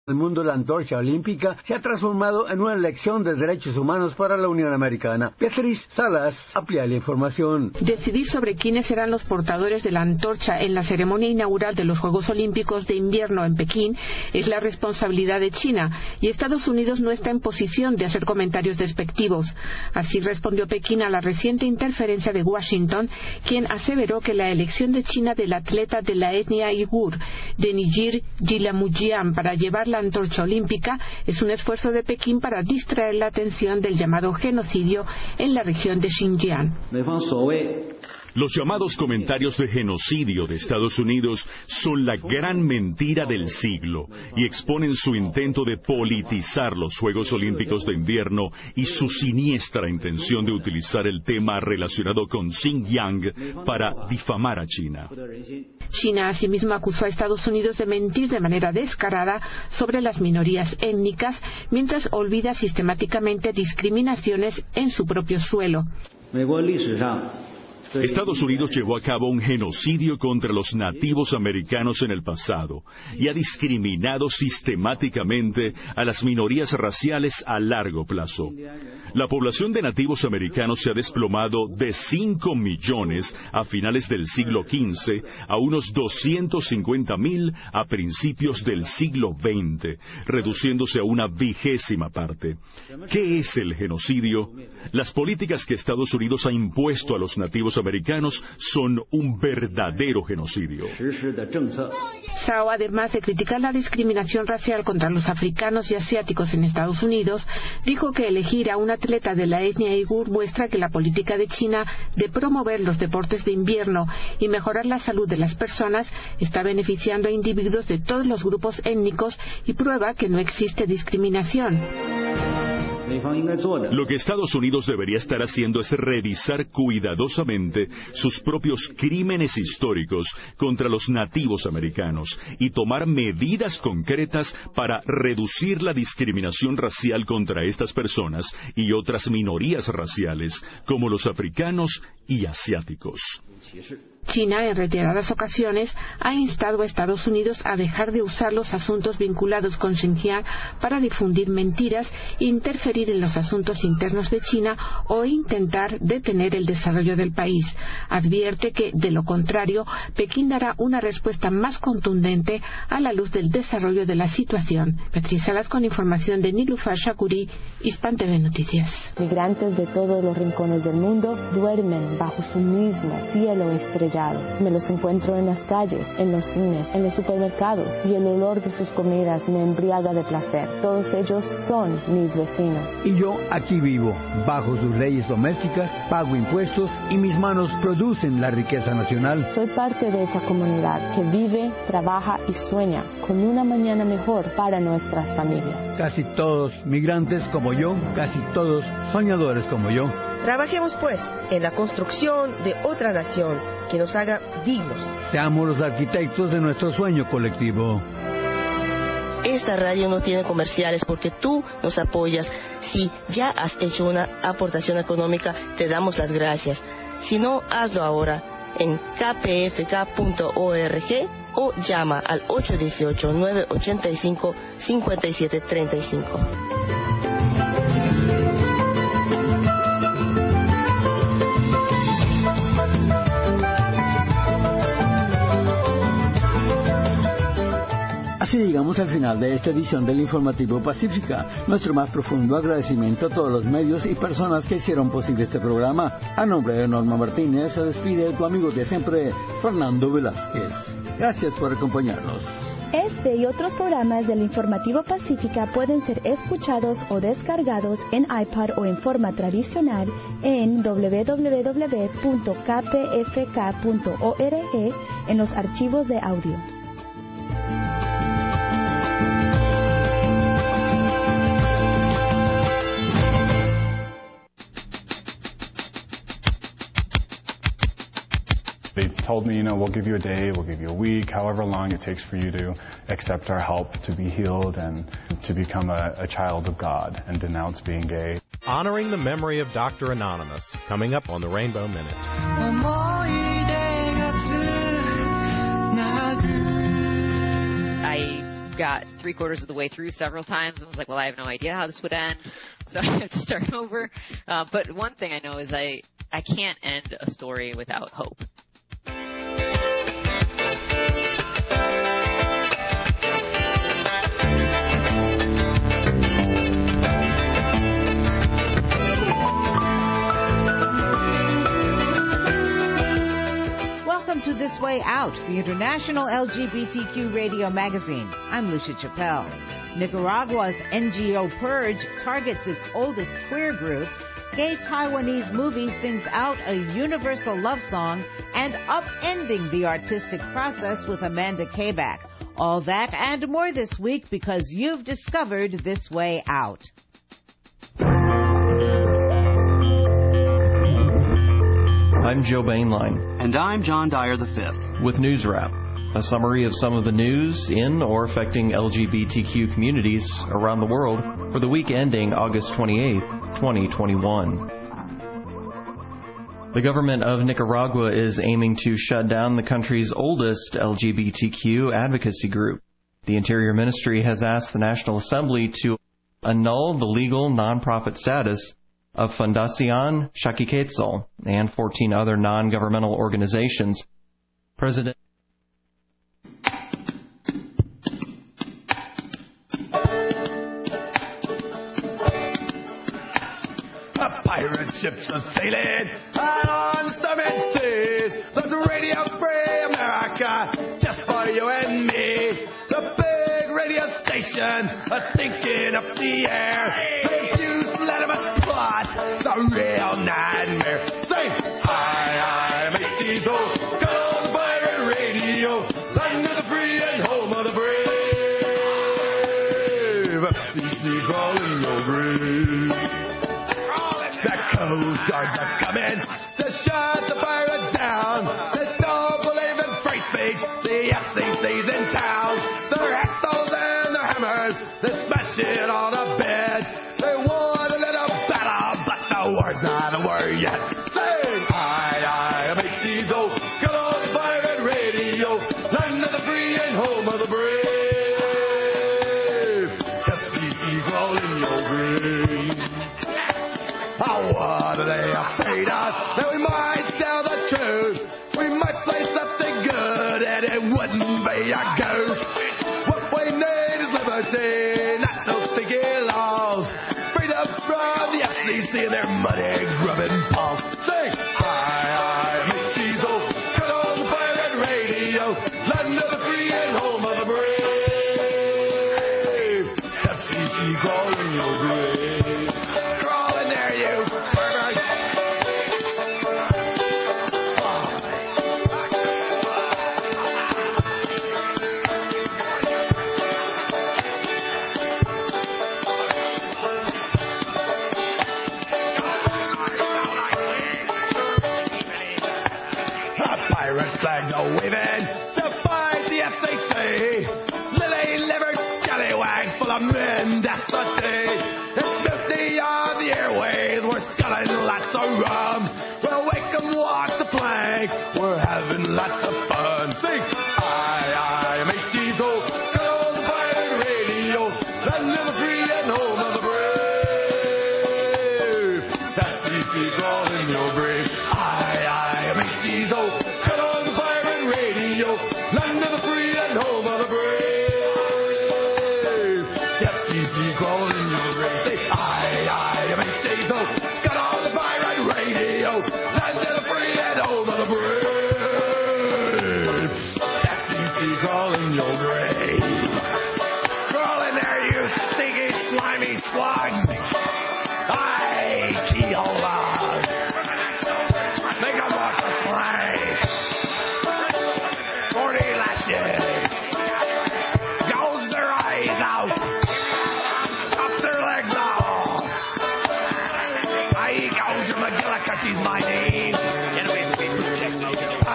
El mundo de la antorcha olímpica se ha transformado en una lección de derechos humanos para la Unión Americana. Beatriz Salas amplía la información. Decidir sobre quiénes serán los portadores de la antorcha en la ceremonia inaugural de los Juegos Olímpicos de Invierno en Pekín es la responsabilidad de China, y Estados Unidos no está en posición de hacer comentarios despectivos. Así respondió Pekín a la reciente interferencia de Washington, quien aseveró que la elección de China del atleta de la etnia uigur, de Nijir Jilamujian, para llevar la antorcha olímpica es un esfuerzo de Pekín para distraer la atención del llamado genocidio en la región de Xinjiang. Los llamados comentarios de genocidio de Estados Unidos son la gran mentira del siglo y exponen su intento de politizar los Juegos Olímpicos de Invierno y su siniestra intención de utilizar el tema relacionado con Xinjiang para difamar a China. China asimismo acusó a Estados Unidos de mentir de manera descarada sobre las minorías étnicas, mientras olvida sistemáticamente discriminaciones en su propio suelo. Estados Unidos llevó a cabo un genocidio contra los nativos americanos en el pasado y ha discriminado sistemáticamente a las minorías raciales a largo plazo. La población de nativos americanos se ha desplomado de 5 millones a finales del siglo XV a unos 250,000 a principios del siglo XX, reduciéndose a una 20ª parte. ¿Qué es el genocidio? Las políticas que Estados Unidos ha impuesto a los nativos americanos son un verdadero genocidio. Zhao, además de criticar la discriminación racial contra los africanos y asiáticos en Estados Unidos, dijo que elegir a un atleta de la etnia uigur muestra que la política de China de promover los deportes de invierno y mejorar la salud de las personas está beneficiando a individuos de todos los grupos étnicos y prueba que no existe discriminación. Lo que Estados Unidos debería estar haciendo es revisar cuidadosamente sus propios crímenes históricos contra los nativos americanos y tomar medidas concretas para reducir la discriminación racial contra estas personas y otras minorías raciales, como los africanos y asiáticos. China, en reiteradas ocasiones, ha instado a Estados Unidos a dejar de usar los asuntos vinculados con Xinjiang para difundir mentiras, interferir en los asuntos internos de China o intentar detener el desarrollo del país. Advierte que, de lo contrario, Pekín dará una respuesta más contundente a la luz del desarrollo de la situación. Beatriz Salas con información de Nilufar Shakuri, Hispan TV Noticias. Migrantes de todos los rincones del mundo duermen bajo su mismo cielo estrellado. Me los encuentro en las calles, en los cines, en los supermercados y el olor de sus comidas me embriaga de placer. Todos ellos son mis vecinos. Y yo aquí vivo, bajo sus leyes domésticas, pago impuestos y mis manos producen la riqueza nacional. Soy parte de esa comunidad que vive, trabaja y sueña con una mañana mejor para nuestras familias. Casi todos migrantes como yo, casi todos soñadores como yo. Trabajemos pues en la construcción de otra nación que nos haga dignos. Seamos los arquitectos de nuestro sueño colectivo. Esta radio no tiene comerciales porque tú nos apoyas. Si ya has hecho una aportación económica, te damos las gracias. Si no, hazlo ahora en kpfk.org o llama al 818-985-5735. Así llegamos al final de esta edición del Informativo Pacífica. Nuestro más profundo agradecimiento a todos los medios y personas que hicieron posible este programa. A nombre de Norma Martínez se despide tu amigo de siempre, Fernando Velázquez. Gracias por acompañarnos. Este y otros programas del Informativo Pacífica pueden ser escuchados o descargados en iPad o en forma tradicional en www.kpfk.org en los archivos de audio. They told me, we'll give you a day, we'll give you a week, however long it takes for you to accept our help to be healed and to become a child of God and denounce being gay. Honoring the memory of Dr. Anonymous, coming up on the Rainbow Minute. I got 3/4 of the way through several times and was like, well, I have no idea how this would end, so I have to start over. But one thing I know is I can't end a story without hope. Welcome to This Way Out, the international LGBTQ radio magazine. I'm Lucia Chappelle. Nicaragua's NGO Purge targets its oldest queer group. Gay Taiwanese movie sings out a universal love song and upending the artistic process with Amanda Kabak. All that and more this week because you've discovered This Way Out. I'm Joe Bainline. And I'm John Dyer V. With News Wrap, a summary of some of the news in or affecting LGBTQ communities around the world for the week ending August 28, 2021. The government of Nicaragua is aiming to shut down the country's oldest LGBTQ advocacy group. The Interior Ministry has asked the National Assembly to annul the legal nonprofit status of Fundación Xachiquetzal and 14 other non-governmental organizations. President pirate ships are sailing on stormy seas. There's a Radio Free America just for you and me. The big radio station is thinking up the air. The abuse let us plot the real nightmare. Say, I'm 80s old, got on the pirate radio, land of the free and home of the brave. FCC calling your grave. The Coast Guards are coming to shut the pirates down. They don't believe in free speech. The FCC's in town. Their axles and their hammers, they smash it on the beds. They want a little battle, but the war's not a war yet. Sing, I am 80s old, got on the pirate radio, land of the free and home of the brave. FCC crawling your grave. Oh, what are they afraid of? That we might tell the truth. We might play something good and it wouldn't be a goof. What we need is liberty, not no sticky laws. Freedom from the FCC and their money grubbing paws. Sing, I'm 80s old, cut on the pirate radio, land of the free and home of the brave. FCC crawling your grave. Crawling there, you pervert. Pirate flags are waving to fight the FCC. Lily-livered scallywags full of mendacity. It's mutiny on the airways. We're sculling lots of rum. We'll wake 'em, walk the plank. We're having lots of fun. Sing, I'm 80s old, got on the pirate radio, land of the free and home of the brave. FCC crawling your grave. I'm 80s old, cut on the pirate radio, land of the free and home of the brave. FCC crawling your grave. Say, I'm 80s old, got on the pirate radio, land of the free and home of the brave. FCC crawling your grave. Crawling there, you stinky, slimy slugs. Keyhole on. Make 'em walk the plank. 40 lashes. Gouge their eyes out. Chop their legs off. I gouge McGillicuddy's my name. Get away from me, protected.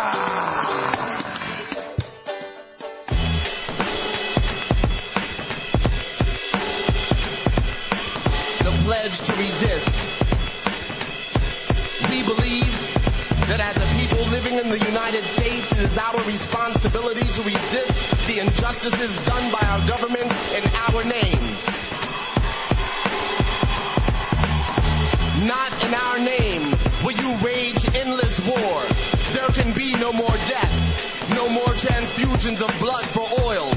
The pledge to resist. We believe that as a people living in the United States, it is our responsibility to resist the injustices done by our government in our names. Not in our name will you wage endless war. There can be no more deaths, no more transfusions of blood for oil.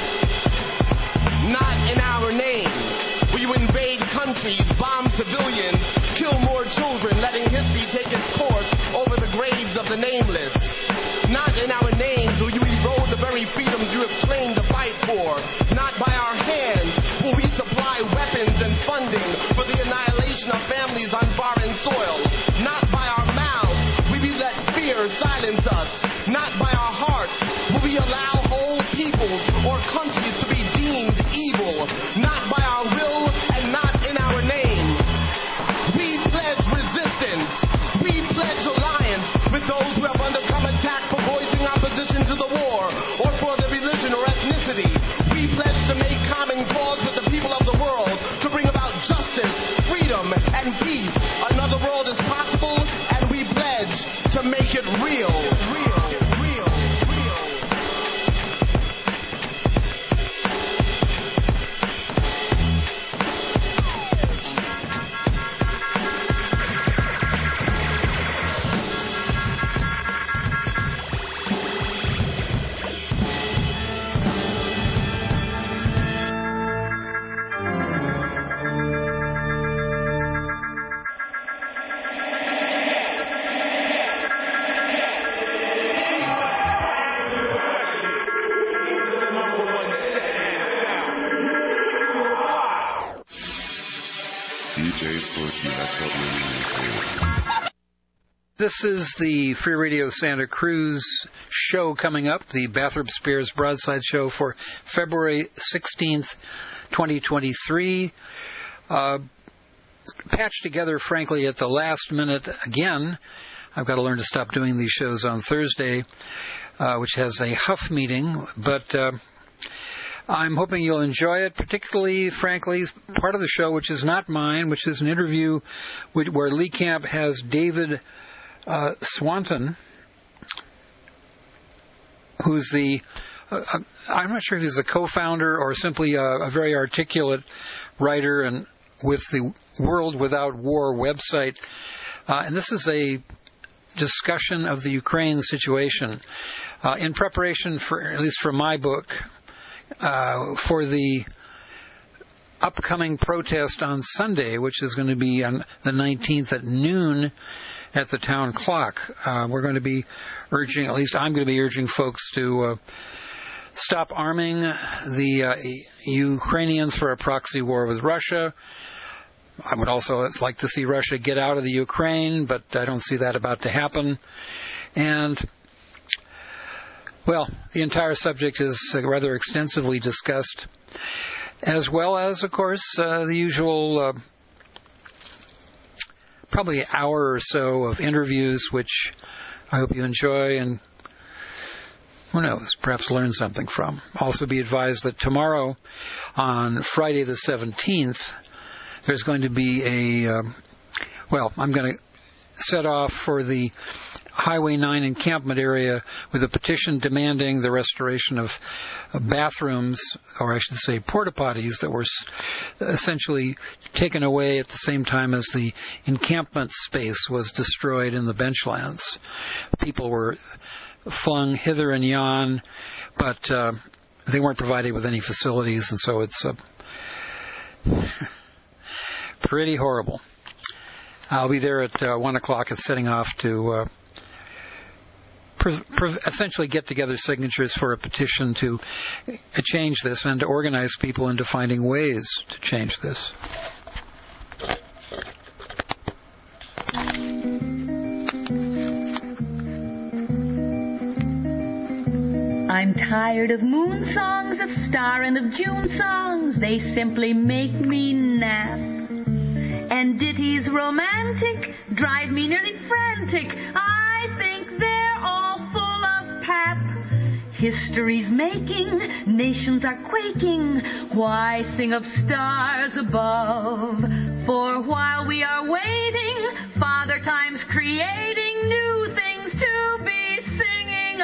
Not in our name will you invade countries, bomb civilians, kill more children, letting history take its course over the graves of the nameless. Not in our names will you erode the very freedoms you have claimed to fight for. Not by our hands will we supply weapons and funding for the annihilation of families on foreign soil. Not by our mouths will we let fear silence us. Not by our hearts will we allow whole peoples or countries to be deemed evil. Not by our will and not in our name. We pledge resistance. We pledge alliance with those who have undergone attack for voicing opposition to the war or for their religion or ethnicity. We pledge to make common cause with the people of the world to bring about justice, freedom, and peace. Another world is possible, and we pledge to make it real. This is the Free Radio Santa Cruz show coming up, the Bathrop Spears Broadside Show for February 16th, 2023. Patched together, frankly, at the last minute again. I've got to learn to stop doing these shows on Thursday, which has a Huff meeting, but I'm hoping you'll enjoy it, particularly, frankly, part of the show, which is not mine, which is an interview where Lee Camp has David Swanton, who's I'm not sure if he's a co-founder or simply a very articulate writer and with the World Without War website. And this is a discussion of the Ukraine situation in preparation for, at least for my book, for the upcoming protest on Sunday, which is going to be on the 19th at noon at the town clock. We're going to be urging, at least I'm going to be urging folks to stop arming the Ukrainians for a proxy war with Russia. I would also like to see Russia get out of the Ukraine, but I don't see that about to happen. And, well, the entire subject is rather extensively discussed, as well as, of course, the usual probably an hour or so of interviews, which I hope you enjoy and, who knows, perhaps learn something from. Also be advised that tomorrow, on Friday the 17th, there's going to be I'm going to set off for the Highway 9 encampment area with a petition demanding the restoration of bathrooms, or I should say porta potties, that were essentially taken away at the same time as the encampment space was destroyed in the benchlands. People were flung hither and yon, but they weren't provided with any facilities, and so it's pretty horrible. I'll be there at 1 o'clock and setting off to essentially get together signatures for a petition to change this and to organize people into finding ways to change this. I'm tired of moon songs, of star and of June songs. They simply make me nap. And ditties romantic drive me nearly frantic. I think they're all full of pap. History's making, nations are quaking. Why sing of stars above? For while we are waiting, Father Time's creating new things to be.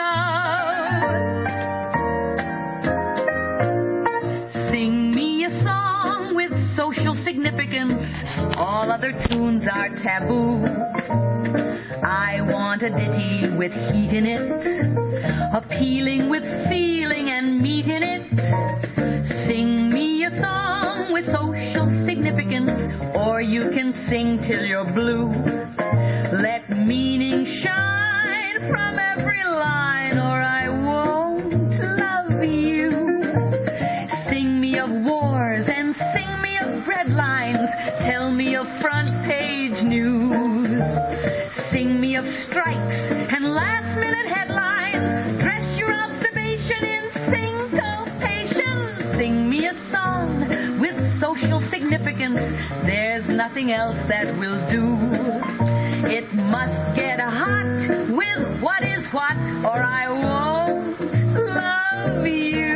Sing me a song with social significance. All other tunes are taboo. I want a ditty with heat in it, appealing with feeling and meat in it. Sing me a song with social significance, or you can sing till you're blue. Let meaning shine from every line, or I won't love you. Sing me of wars and sing me of breadlines. Tell me of front page news. Sing me of strikes and last-minute headlines. Dress your observation in syncopation. Sing me a song with social significance. There's nothing else that will do. It must get hot with what is what, or I won't love you.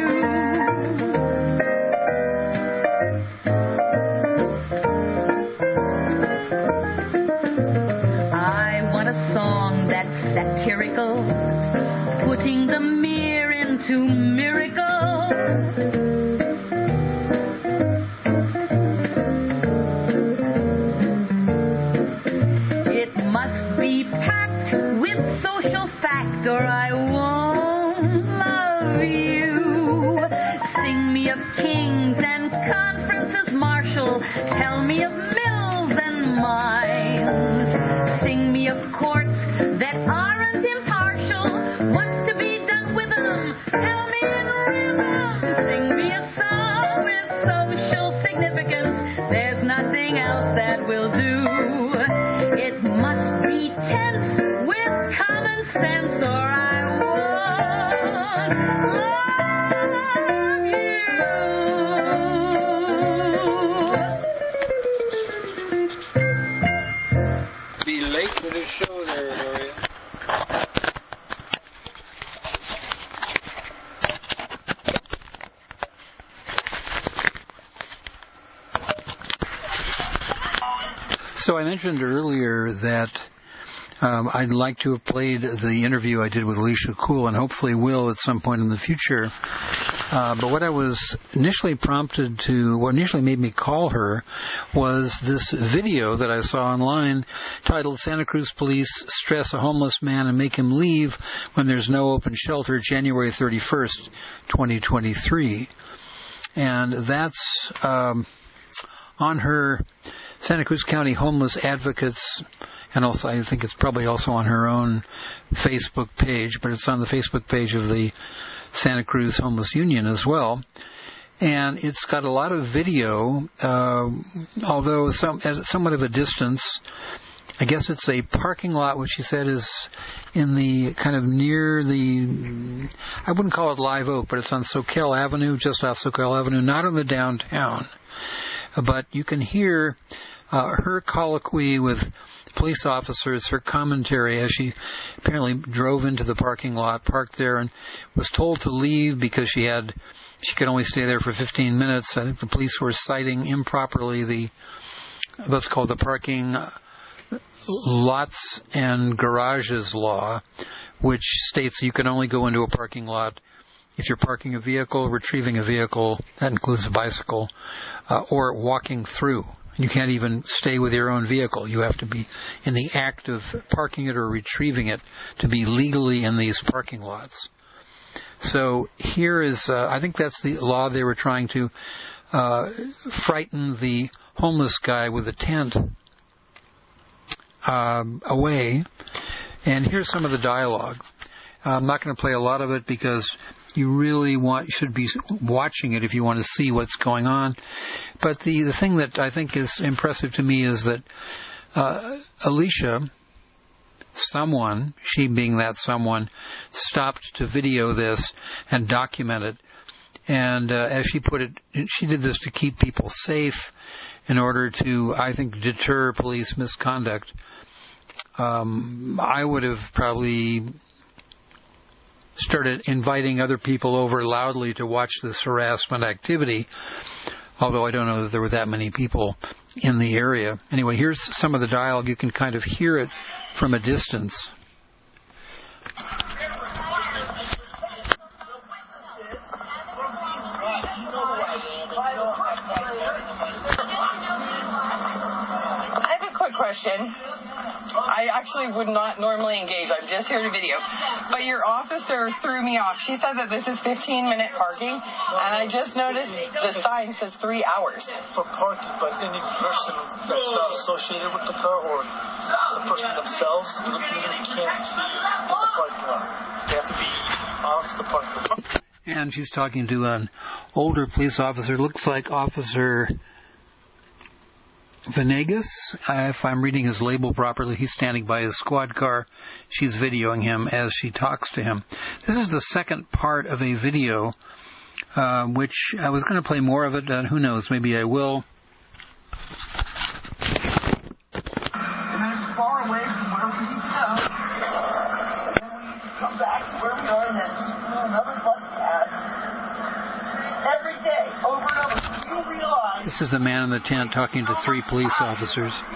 Song that's satirical, putting the mere into miracle. It must be packed with social fact, or I won't love you. Sing me of kings and conferences martial. Tell me of mills and mines. Sing me of courts that aren't impartial. What's to be done with them? Tell me in rhythm. Sing me a song with social significance. There's nothing else that will do. It must be tense with common sense, or I won't love you. Be late for this show there, Gloria. So I mentioned earlier that I'd like to have played the interview I did with Alicia Kuhl, and hopefully will at some point in the future. But what I was initially prompted to, what initially made me call her, was this video that I saw online titled "Santa Cruz Police Stress a Homeless Man and Make Him Leave When There's No Open Shelter, January 31st, 2023. And that's on her Santa Cruz County Homeless Advocates, and also I think it's probably also on her own Facebook page, but it's on the Facebook page of the Santa Cruz Homeless Union as well. And it's got a lot of video, although at somewhat of a distance. I guess it's a parking lot, which she said is in the kind of near the, I wouldn't call it Live Oak, but it's on Soquel Avenue, just off Soquel Avenue, not in the downtown. But you can hear her colloquy with police officers, her commentary as she apparently drove into the parking lot, parked there, and was told to leave because she could only stay there for 15 minutes. I think the police were citing improperly what's called the parking lots and garages law, which states you can only go into a parking lot if you're parking a vehicle, retrieving a vehicle, that includes a bicycle, or walking through. You can't even stay with your own vehicle. You have to be in the act of parking it or retrieving it to be legally in these parking lots. So here is, I think that's the law they were trying to frighten the homeless guy with a tent away. And here's some of the dialogue. I'm not going to play a lot of it because you really should be watching it if you want to see what's going on. But the thing that I think is impressive to me is that Alicia, she being that someone, stopped to video this and document it. And as she put it, she did this to keep people safe in order to, I think, deter police misconduct. I would have probably started inviting other people over loudly to watch this harassment activity, although I don't know that there were that many people in the area. Anyway, here's some of the dialogue. You can kind of hear it from a distance. question. I actually would not normally engage. I'm just here to video. But your officer threw me off. She said that this is 15-minute parking, and I just noticed the sign says 3 hours. For parking, but any person that's not associated with the car or the person themselves looking in can't be in the parking lot. They have to be off the parking lot. And she's talking to an older police officer. Looks like Officer Venegas, if I'm reading his label properly. He's standing by his squad car. She's videoing him as she talks to him. This is the second part of a video, which I was going to play more of it. Who knows? Maybe I will. And it's far away from where we need to go. And then we need to come back to where we are and then do another bus pass every day, over and over. You realize. This is the man in the tent talking to 3 police officers. Okay,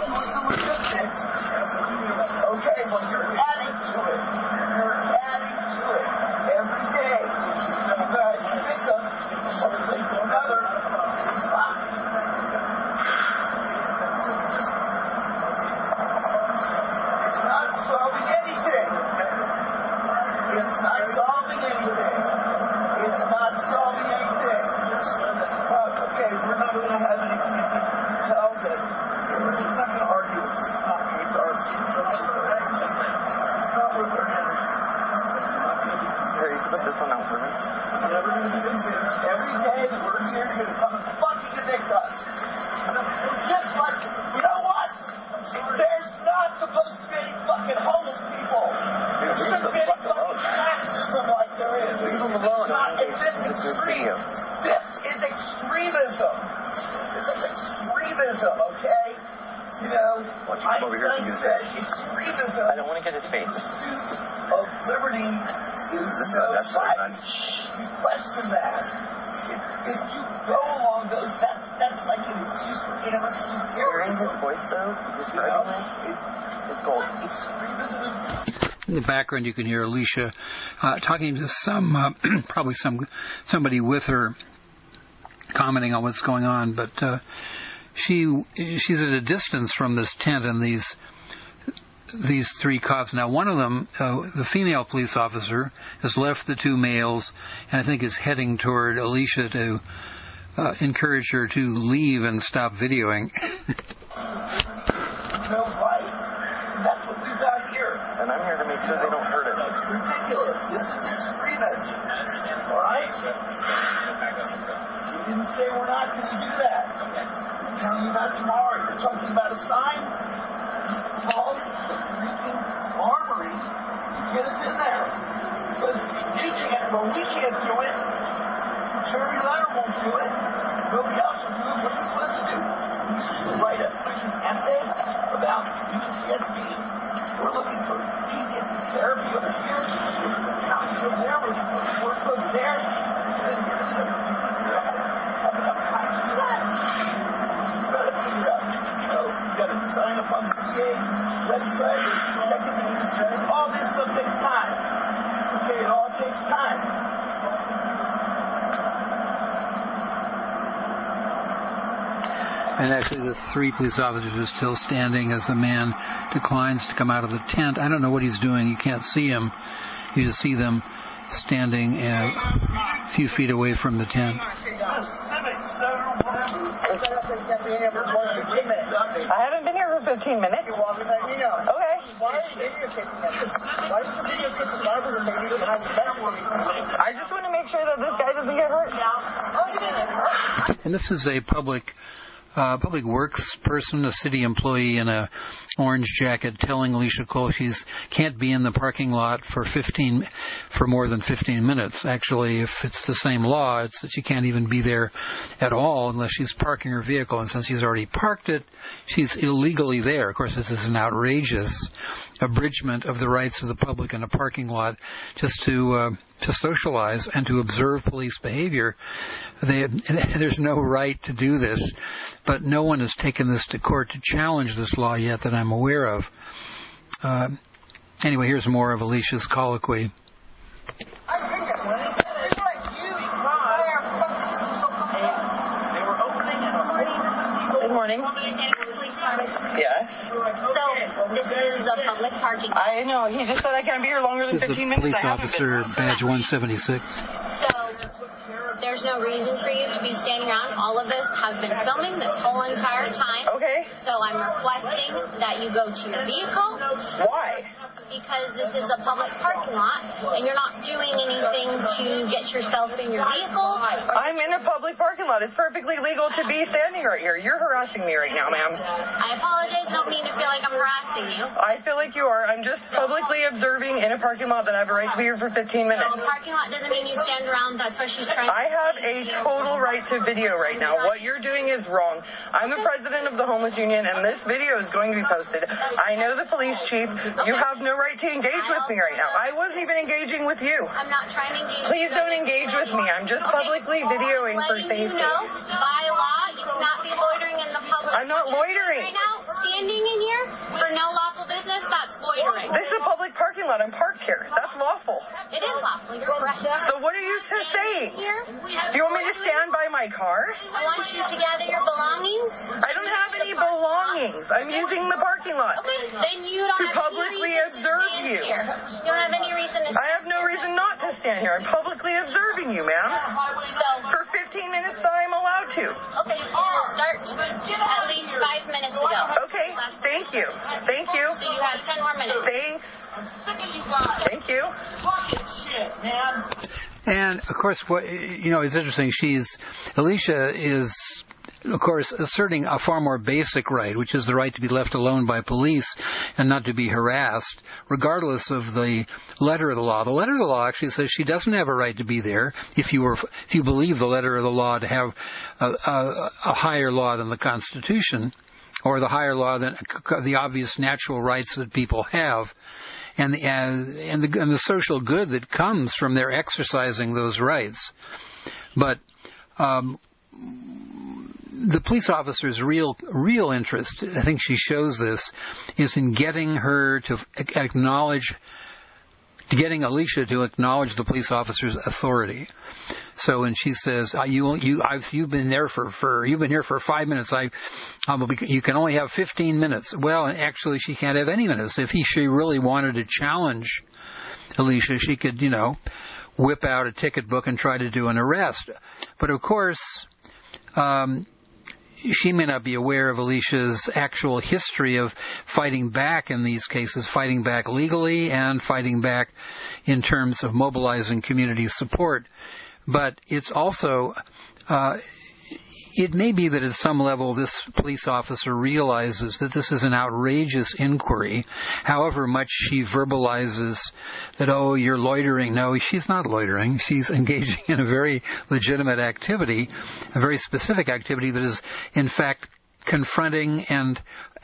well, you're adding to it. You're adding to it every day. So you guys fix us one place to another. It's not solving anything. It's not solving anything. It's not solving anything. Okay, we're not going to have anything to tell that. We're just not going to argue. It's not going to argue. It's not worth our energy. Hey, you can put this one out for me. I'm never going to do this. Every day that we're here, you're going to come and fucking evict us. It's just like, you know what? There's not supposed to be any fucking homeless people. There shouldn't be any fucking fascism like there is. Leave them alone. It's extreme. This is extremism. This is extremism, okay? You know, Einstein said extremism. I don't want to get his face. The pursuit of liberty is no violence. You question that. If you go along those, that's like an excuse for anarchy. Hearing his voice, though, it's gold. Extremism. In the background, you can hear Alicia talking to probably somebody with her, commenting on what's going on. But she's at a distance from this tent and these 3 cops. Now, one of them, the female police officer, has left the 2 males, and I think is heading toward Alicia to encourage her to leave and stop videoing. No vice. That's what we've got here. And I'm here to make sure they don't hurt it. It's ridiculous. This is extremism. All right? You didn't say we're not going to do that. I'm telling you that tomorrow. You're talking about a sign. Call the freaking armory to get us in there. Because you can't, well, we can't do it. Terry Leonard won't do it. Nobody else will do it. What are you supposed to do? You should write a freaking essay about PTSD. We're looking for PTSD therapy over here. We're looking for counseling over there. We're looking for work over there. Have enough time to do that. You've got to figure out. You've got to sign up on the VA's website. All this stuff takes time. Okay, it all takes time. And actually, the 3 police officers are still standing as the man declines to come out of the tent. I don't know what he's doing. You can't see him. You just see them standing a few feet away from the tent. I haven't been here for 15 minutes. Okay. Why are you videotaping this? Why is the videotaping barbers and they I just want to make sure that this guy doesn't get hurt. Oh, he didn't get hurt. And this is a public works person, a city employee in a orange jacket, telling Alicia Cole she can't be in the parking lot for more than 15 minutes. Actually, if it's the same law, it's that she can't even be there at all unless she's parking her vehicle. And since she's already parked it, she's illegally there. Of course, this is an outrageous abridgment of the rights of the public in a parking lot just to socialize and to observe police behavior. There's no right to do this, but no one has taken this to court to challenge this law yet that I'm aware of. Anyway, here's more of Alicia's colloquy. Good morning. Yes. So, this is a public parking lot. I know. He just said I can't be here longer than 15 minutes. Police officer, badge 176. So, there's no reason for you to be standing around. All of this has been filming this whole entire time. Okay. So I'm requesting that you go to your vehicle. Why? Because this is a public parking lot, and you're not doing anything to get yourself in your vehicle. I'm in a public parking lot. It's perfectly legal to be standing right here. You're harassing me right now, ma'am. I apologize. I don't mean to feel like I'm harassing you. I feel like you are. I'm just publicly observing in a parking lot that I have a right to be here for 15 minutes. So a parking lot doesn't mean you stand around. That's what she's trying to I have a total right to video right now. What you're doing is wrong. I'm the president of the Homeless Union, and this video is going to be posted. I know the police chief. You have no right to engage with me right now. I wasn't even engaging with you. I'm not trying to engage. Please don't engage with me. I'm just publicly videoing for safety. You know, by law, you cannot be loitering in the public. I'm not loitering. Right now, standing in here for no lawful business, that's loitering. This is a public parking lot. I'm parked here. That's lawful. It is lawful. You're correct. So what are you saying? Here? Do you want me to stand by my car? I want you to gather your belongings. I don't have any belongings. I'm using the parking lot. Okay, then you don't have publicly any reason observe to stand you. Here. You don't have any reason to stand I have no reason not to stand here. I'm publicly observing you, ma'am. So, for 15 minutes that I'm allowed to. Okay, we'll start at least 5 minutes ago. Okay, thank you. Thank you. So you have 10 more minutes. Thanks. Thank you. Fucking shit, man. And of course, it's interesting. Alicia is, of course, asserting a far more basic right, which is the right to be left alone by police and not to be harassed, regardless of the letter of the law. The letter of the law actually says she doesn't have a right to be there if you believe the letter of the law to have a higher law than the Constitution, or the higher law than the obvious natural rights that people have. And the social good that comes from their exercising those rights. But the police officer's real interest, I think she shows this, is in getting her to getting Alicia to acknowledge the police officer's authority. So when she says, "You've been there you've been here for 5 minutes. You can only have 15 minutes." Well, actually, she can't have any minutes. If she really wanted to challenge Alicia, she could, whip out a ticket book and try to do an arrest. But of course, she may not be aware of Alicia's actual history of fighting back in these cases, fighting back legally and fighting back in terms of mobilizing community support. But it's also, it may be that at some level this police officer realizes that this is an outrageous inquiry, however much she verbalizes that, "Oh, you're loitering." No, she's not loitering. She's engaging in a very legitimate activity, a very specific activity that is, in fact, confronting and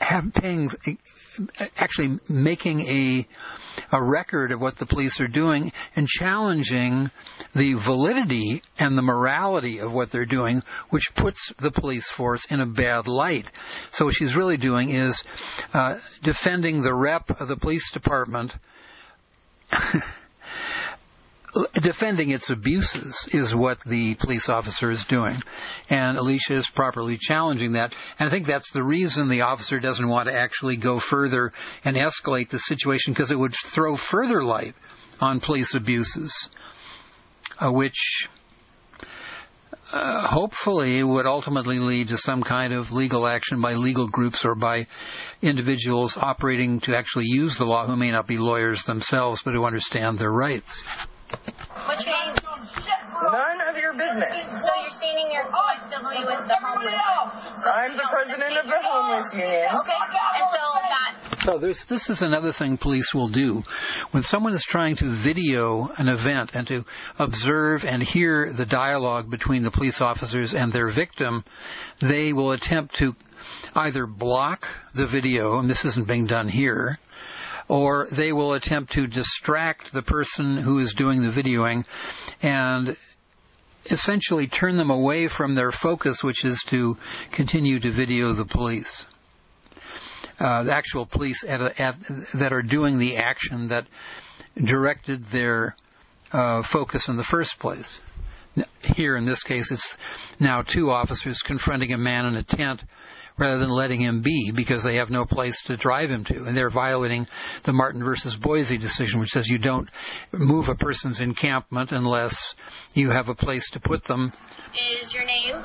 actually making a record of what the police are doing and challenging the validity and the morality of what they're doing, which puts the police force in a bad light. So what she's really doing is defending the rep of the police department. Defending its abuses is what the police officer is doing. And Alicia is properly challenging that. And I think that's the reason the officer doesn't want to actually go further and escalate the situation, because it would throw further light on police abuses, which hopefully would ultimately lead to some kind of legal action by legal groups or by individuals operating to actually use the law who may not be lawyers themselves but who understand their rights. What's your name? None of your business. So you're stating you're collectively with the homeless. I'm the president of the Homeless Union. Okay, and so this is another thing police will do. When someone is trying to video an event and to observe and hear the dialogue between the police officers and their victim, they will attempt to either block the video, and this isn't being done here, or they will attempt to distract the person who is doing the videoing and essentially turn them away from their focus, which is to continue to video the police. The actual police that are doing the action that directed their focus in the first place. Here, in this case, it's now 2 officers confronting a man in a tent rather than letting him be because they have no place to drive him to. And they're violating the Martin versus Boise decision, which says you don't move a person's encampment unless you have a place to put them. Is your name?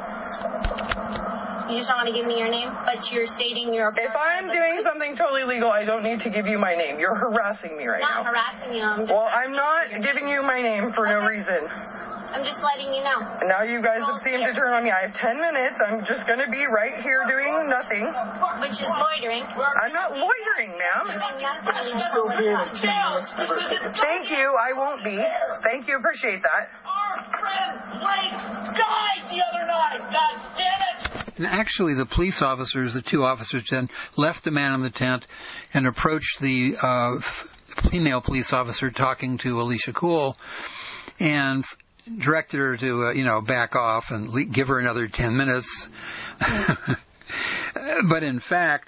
You just don't want to give me your name, but you're stating your... If I'm doing something totally legal, I don't need to give you my name. You're harassing me right now. I'm not harassing you. I'm not giving you my name for no reason. I'm just letting you know. Now you guys have seemed to turn on me. I have 10 minutes. I'm just going to be right here doing nothing. Which is loitering. I'm not loitering, ma'am. She's still here in 10 minutes. Thank you. I won't be. Thank you. Appreciate that. Our friend Blake died the other night. God damn it. And actually, the police officers, the 2 officers, then left the man in the tent and approached the female police officer talking to Alicia Cool and directed her to, back off and give her another 10 minutes. But in fact,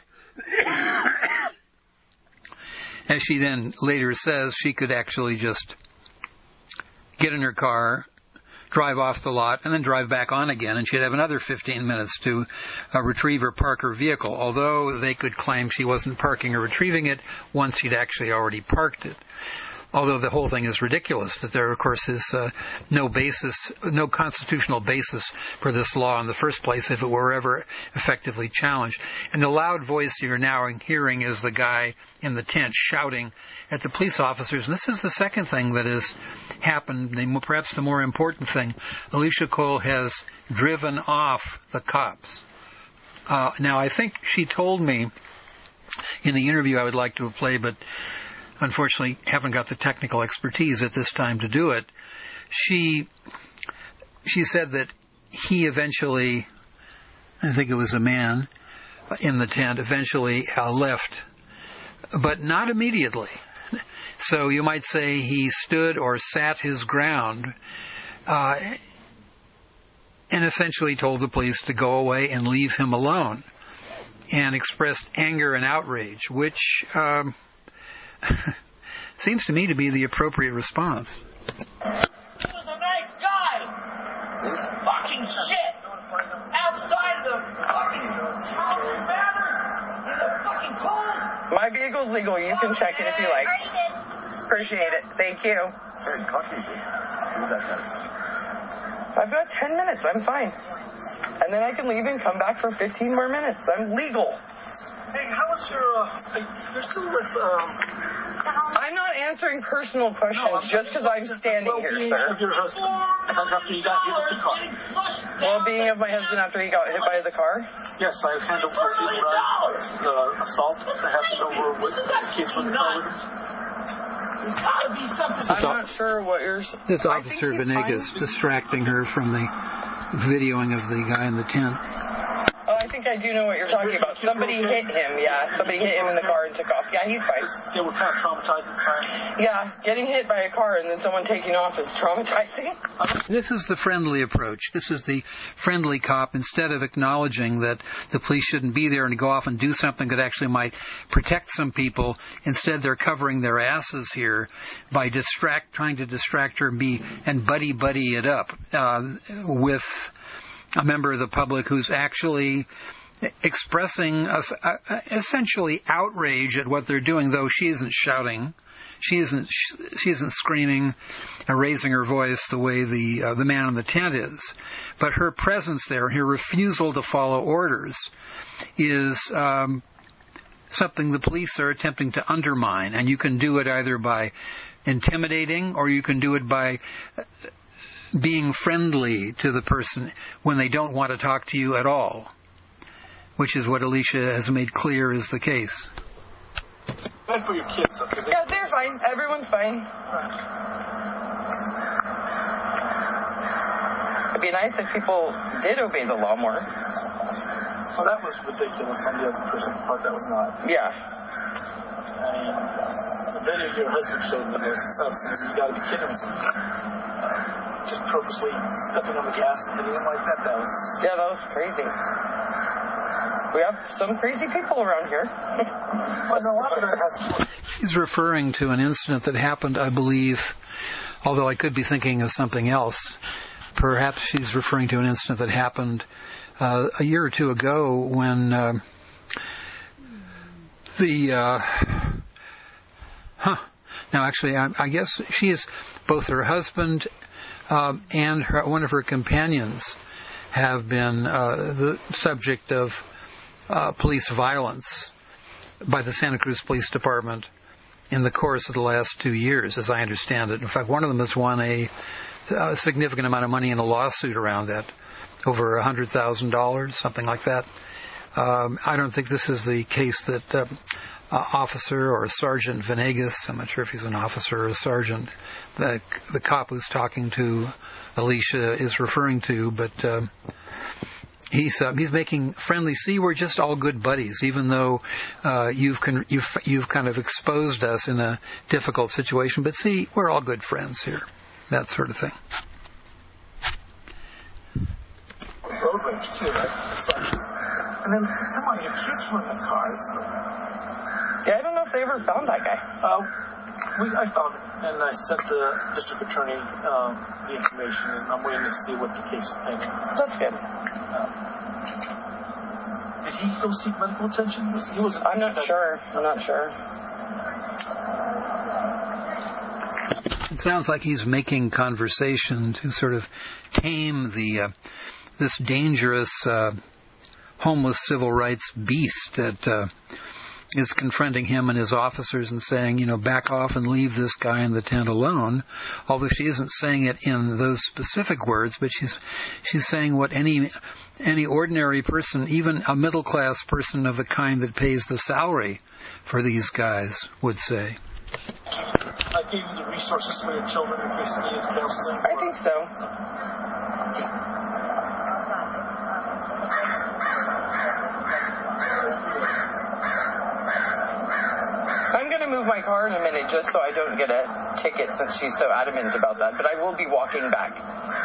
as she then later says, she could actually just get in her car, drive off the lot, and then drive back on again, and she'd have another 15 minutes to retrieve or park her vehicle, although they could claim she wasn't parking or retrieving it once she'd actually already parked it. Although the whole thing is ridiculous, that there, of course, is no constitutional basis for this law in the first place if it were ever effectively challenged. And the loud voice you're now hearing is the guy in the tent shouting at the police officers. And this is the second thing that has happened, perhaps the more important thing. Alicia Cole has driven off the cops. Now, I think she told me in the interview I would like to play, but unfortunately haven't got the technical expertise at this time to do it. She said that he eventually, I think it was a man in the tent, eventually left, but not immediately. So you might say he stood or sat his ground and essentially told the police to go away and leave him alone, and expressed anger and outrage, which seems to me to be the appropriate response. He was a nice guy. Fucking shit. Outside the fucking house matters in the fucking cold. My vehicle's legal. You can check it if you like. Appreciate it. Thank you. I've got 10 minutes. I'm fine. And then I can leave and come back for 15 more minutes. I'm legal. Hey, how was your, you're still with, I'm not answering personal questions just because I'm standing here, sir. Of your husband after he got hit with the car. Well-being of my husband after he got hit by the car? Yes, I handled the assault that happened over with the kids with the car with him. I'm not sure what you're... This Officer Venegas distracting her from the videoing of the guy in the tent. Oh, I think I do know what you're talking about. Somebody hit him, yeah. Somebody hit him in the car and took off. Yeah, he's fine. They were kind of traumatized at the time. Yeah, getting hit by a car and then someone taking off is traumatizing. This is the friendly approach. This is the friendly cop. Instead of acknowledging that the police shouldn't be there and go off and do something that actually might protect some people, instead they're covering their asses here by trying to distract her and buddy it up with a member of the public who's actually expressing essentially outrage at what they're doing, though she isn't shouting. She isn't screaming and raising her voice the way the man in the tent is. But her presence there, her refusal to follow orders, is something the police are attempting to undermine. And you can do it either by intimidating or you can do it by being friendly to the person when they don't want to talk to you at all, which is what Alicia has made clear is the case. Bad for your kids. Yeah, they're fine. Everyone's fine. It'd be nice if people did obey the law more. Well, that was ridiculous on the other person's part. That was not. Yeah. I mean, the video your husband showed me this stuff, you got to be kidding me. Just purposely stepping on the gas and hitting him like that. That was crazy. We have some crazy people around here. She's referring to an incident that happened, I believe, although I could be thinking of something else, Perhaps she's referring to an incident that happened a year or two ago when Now, actually, I guess she is both her husband and one of her companions have been the subject of police violence by the Santa Cruz Police Department in the course of the last 2 years, as I understand it. In fact, one of them has won a significant amount of money in a lawsuit around that, over $100,000, something like that. I don't think this is the case that Officer or Sergeant Venegas, I'm not sure if he's an officer or a sergeant, the cop who's talking to Alicia is referring to, but he's making friendly. See, we're just all good buddies, even though you've kind of exposed us in a difficult situation. But see, we're all good friends here, that sort of thing. Road rage too, right? It's like, and then come on, your kids were in the car. Yeah, I don't know if they ever found that guy. I found him, and I sent the district attorney the information, and I'm waiting to see what the case is pending. That's good. Did he go seek medical attention? I'm not sure. It sounds like he's making conversation to sort of tame this dangerous homeless civil rights beast that is confronting him and his officers and saying, back off and leave this guy in the tent alone. Although she isn't saying it in those specific words, but she's saying what any ordinary person, even a middle class person of the kind that pays the salary for these guys, would say. I gave you the resources for your children in case they needed counseling. I think so. I'm going to move my car in a minute just so I don't get a ticket since she's so adamant about that, but I will be walking back.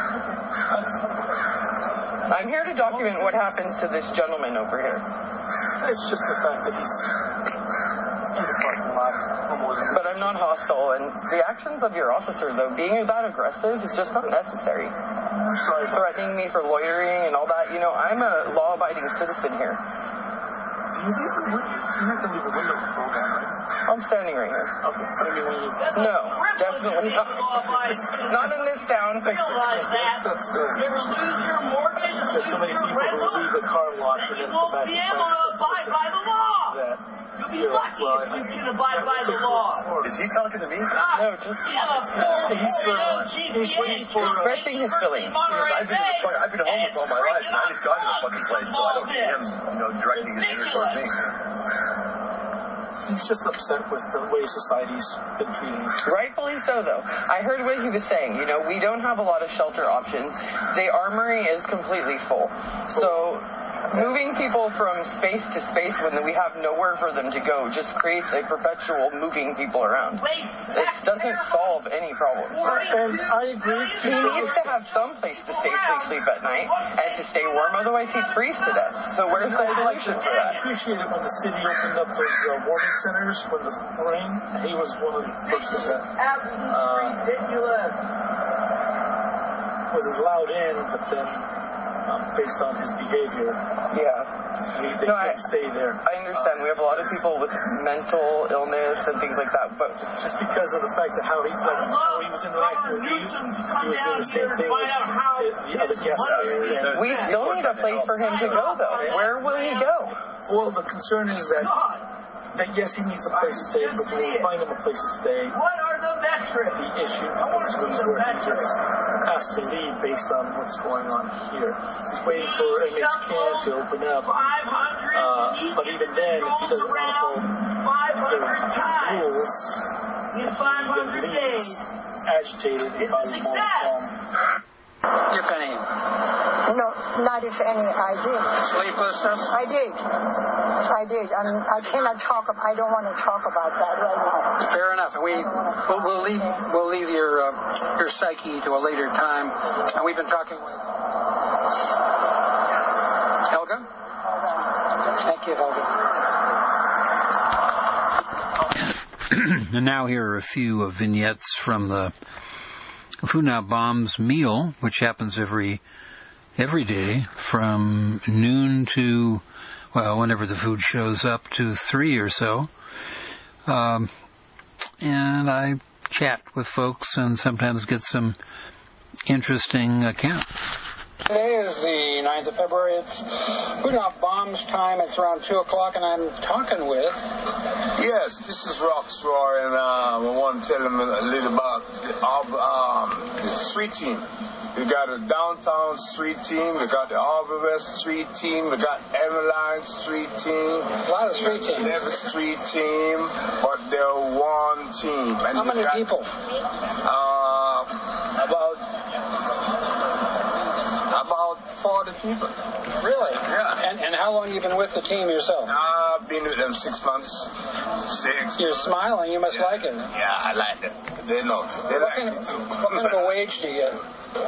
I'm here to document what happens to this gentleman over here. It's just the fact that he's in the parking lot. But I'm not hostile, and the actions of your officer, though, being that aggressive is just not necessary. I'm sorry. Threatening me for loitering and all that, I'm a law-abiding citizen here. Do you leave the window? You're not going to leave the window rolled down, right? I'm standing right here. Okay. But I mean, when you... No, definitely not. Not in this town. Realize that. You ever lose your mortgage? There's so many people who leave the car locked and then come back and be able to abide by the law. You'll be lucky if you can abide by the law. Is he talking to me? No, just he's waiting for... expressing his feelings. I've been homeless all my life, and I just got to this fucking place, so I don't see him, directing his anger towards me. He's just upset with the way society's been treating him. Rightfully so, though. I heard what he was saying. We don't have a lot of shelter options. The armory is completely full. So moving people from space to space when we have nowhere for them to go just creates a perpetual moving people around. It doesn't solve any problems. And I agree. He needs to have some place to safely sleep at night and to stay warm, otherwise he'd freeze to death. So where's the solution for that? I appreciate it when the city opened up those warming centers when the rain. He was one of the persons that ridiculous. Was allowed in, but then based on his behavior, they couldn't stay there. I understand. We have a lot of people with mental illness and things like that, but just because of the fact that how he was interacting with you, he was doing the same thing with the other guests there. We still need a place for him to go, though. Where will he go? Well, the concern is that yes, he needs a place to stay, but when we find him a place to stay, what are the metrics? The issue becomes where he gets asked to leave based on what's going on here. He's waiting for MHCAN to open up, but even then, if he doesn't want to follow the rules, he leaves agitated and probably more calm. If any? No, not if any. I did. Sleeplessness? I did. I cannot talk. I don't want to talk about that right now. Fair enough. We'll leave your psyche to a later time. And we've been talking with Helga. Thank you, Helga. And now here are a few vignettes from the Food Not Bombs meal, which happens every day from noon to, well, whenever the food shows up, to 3 or so. And I chat with folks and sometimes get some interesting accounts. Today is the 9th of February. It's Food Not Bombs time. It's around 2 o'clock, and I'm talking with... Yes, this is Rockstar, and I want to tell them a little about the street team. We got a downtown street team. We got the Arbor West street team. We got Emeline street team. A lot of street teams. Never street team, but they're one team. And how many people? About 40 people. Really? Yeah. And how long have you been with the team yourself? I've been with them 6 months. You're smiling. You must like it. Yeah, I like it. They know. What kind of a wage do you get?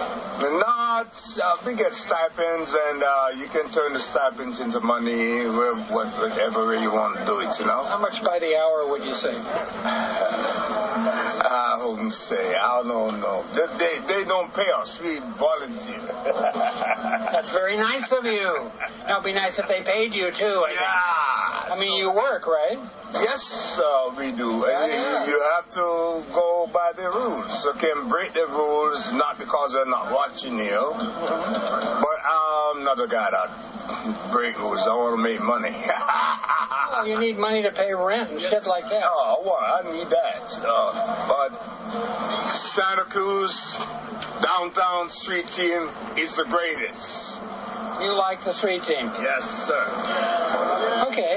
We get stipends, and you can turn the stipends into money, whatever way you want to do it, you know. How much by the hour would you say? I wouldn't say. I don't know. They don't pay us. We volunteer. That's very nice of you. Now, it'd be nice if they paid you, too. I mean, you work, right? Yes, we do. And you have to go by the rules. You can break the rules, not because they're not watching you, but I'm not a guy that break rules. I want to make money. Well, you need money to pay rent and shit like that. Oh, well, I need that. But Santa Cruz downtown street team is the greatest. You like the street team? Yes, sir. Okay.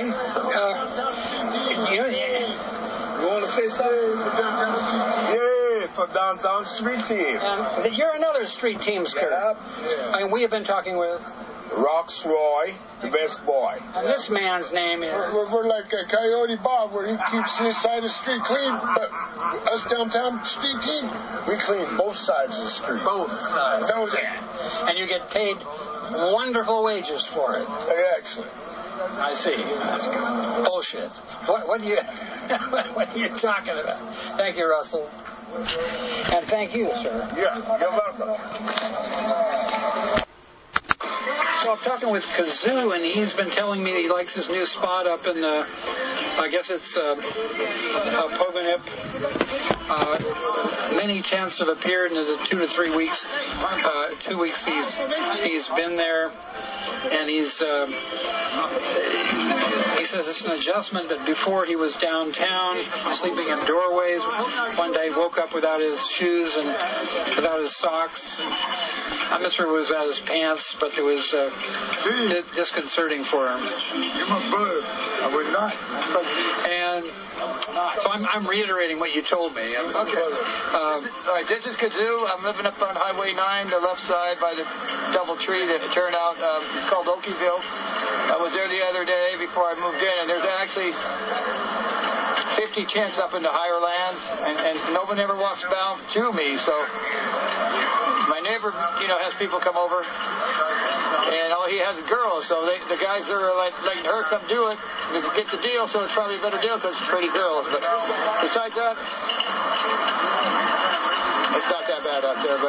You want to say something for downtown street team? Yeah, for downtown street team. You're another street team skirt. Yeah. I mean, we have been talking with... Rox Roy, the best boy. And this man's name is... We're like a Coyote Bob, where he keeps his side of the street clean, but us downtown street team, we clean both sides of the street. Both sides. And you get paid wonderful wages for it. Excellent. I see. That's bullshit. What are you what are you talking about? Thank you, Russell. And thank you, sir. Yeah, you're welcome. So I'm talking with Kazoo, and he's been telling me he likes his new spot up in the, I guess it's Pogonip. Many tents have appeared in the 2 to 3 weeks. 2 weeks he's been there, and he says it's an adjustment, but before he was downtown, sleeping in doorways. One day he woke up without his shoes and without his socks. I'm not sure it was without his pants, but it was disconcerting for him. You're my brother. I would not. And so I'm reiterating what you told me. Okay. All right, this is Kazoo. I'm living up on Highway 9, the left side by the Doubletree turnout. It's called Okieville. I was there the other day before I moved in, and there's actually 50 tents up in the higher lands, and no one ever walks down to me. So my neighbor, has people come over, and he has girls. So the guys are letting her come do it to get the deal. So it's probably a better deal because it's pretty girls. But besides that, it's not that bad out there. But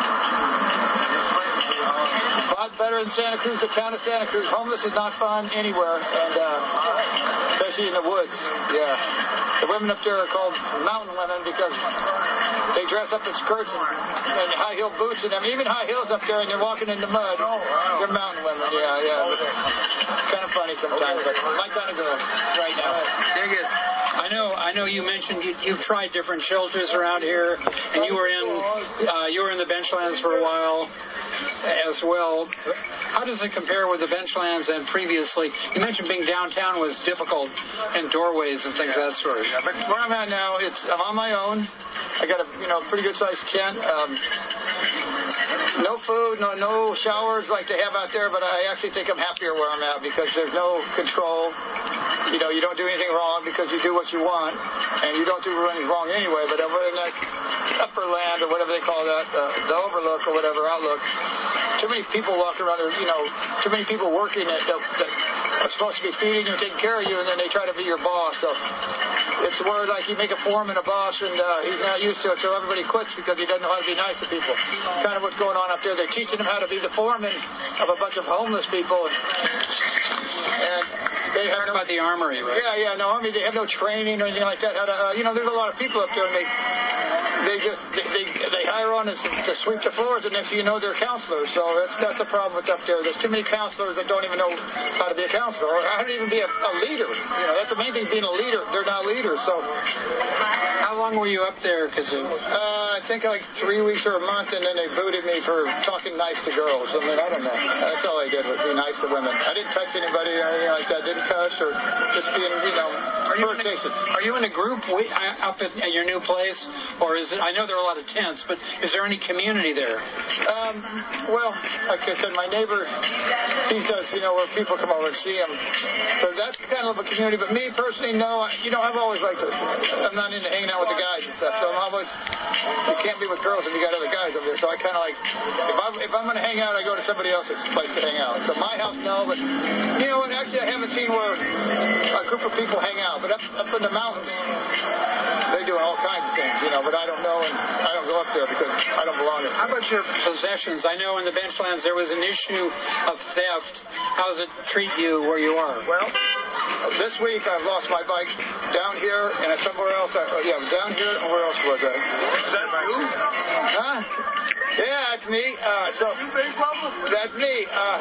a lot better than Santa Cruz, the town of Santa Cruz. Homeless is not fun anywhere, and especially in the woods. Yeah. The women up there are called mountain women because they dress up in skirts and high-heel boots and even high heels up there, and they're walking in the mud. Oh, wow. They're mountain women, yeah. It's kind of funny sometimes, but my kind of girl right now. Very good. I know you mentioned you've tried different shelters around here, and you were in the Benchlands for a while as well. How does it compare with the Benchlands and previously? You mentioned being downtown was difficult and doorways and things of that sort. Yeah, but where I'm at now, I'm on my own. I got a pretty good sized tent. No food, no showers like they have out there, but I actually think I'm happier where I'm at because there's no control. You don't do anything wrong because you do what you want, and you don't do anything wrong anyway. But over in that upper land or whatever they call that, the overlook or whatever outlook, too many people walk around there. Too many people working at a supposed to be feeding you and taking care of you, and then they try to be your boss. So it's where like you make a foreman a boss, and he's not used to it, so everybody quits because he doesn't know how to be nice to people. Kind of what's going on up there. They're teaching him how to be the foreman of a bunch of homeless people, and they have about the armory, right? Yeah, no army. They have no training or anything like that. How to, there's a lot of people up there, and they hire on to sweep the floors, and next thing you know, they're counselors. So that's a problem with up there. There's too many counselors that don't even know how to be a counselor or how to even be a leader. That's the main thing, being a leader. They're not leaders. So how long were you up there, Kazoo? I think like 3 weeks or a month, and then they booted me for talking nice to girls. I mean, I don't know. That's all I did was be nice to women. I didn't touch anybody or anything like that. Didn't cuss or just being, flirtatious. Are you in a group up at your new place, or is it? I know there are a lot of tents, but is there any community there? Well, like I said, my neighbor, he does, where people come over and see him. So that's kind of a community. But me personally, no. I've always liked it. I'm not into hanging out with the guys and stuff. So you can't be with girls if you got other guys over there. So I kind of like, if I'm going to hang out, I go to somebody else's place to hang out. So my house, no. But what? Actually, I haven't seen where a group of people hang out. But up in the mountains, they're doing all kinds of things, but I don't know, and I don't go up there because I don't belong there. How about your possessions? I know in the Benchlands there was an issue of theft. How does it treat you where you are? Well, this week I've lost my bike down here and somewhere else. Down here, and where else was I? Is that you? Huh? Yeah, that's me. That's me.